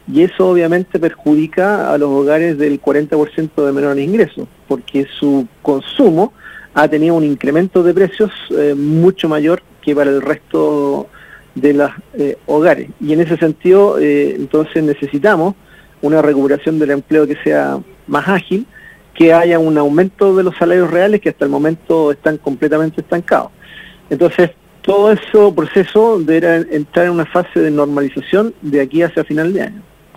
y eso obviamente perjudica a los hogares del 40% de menores ingresos, porque su consumo ha tenido un incremento de precios mucho mayor que para el resto de los hogares. Y en ese sentido, entonces necesitamos una recuperación del empleo que sea más ágil, que haya un aumento de los salarios reales que hasta el momento están completamente estancados. Entonces, todo ese proceso deberá entrar en una fase de normalización de aquí hacia final de año.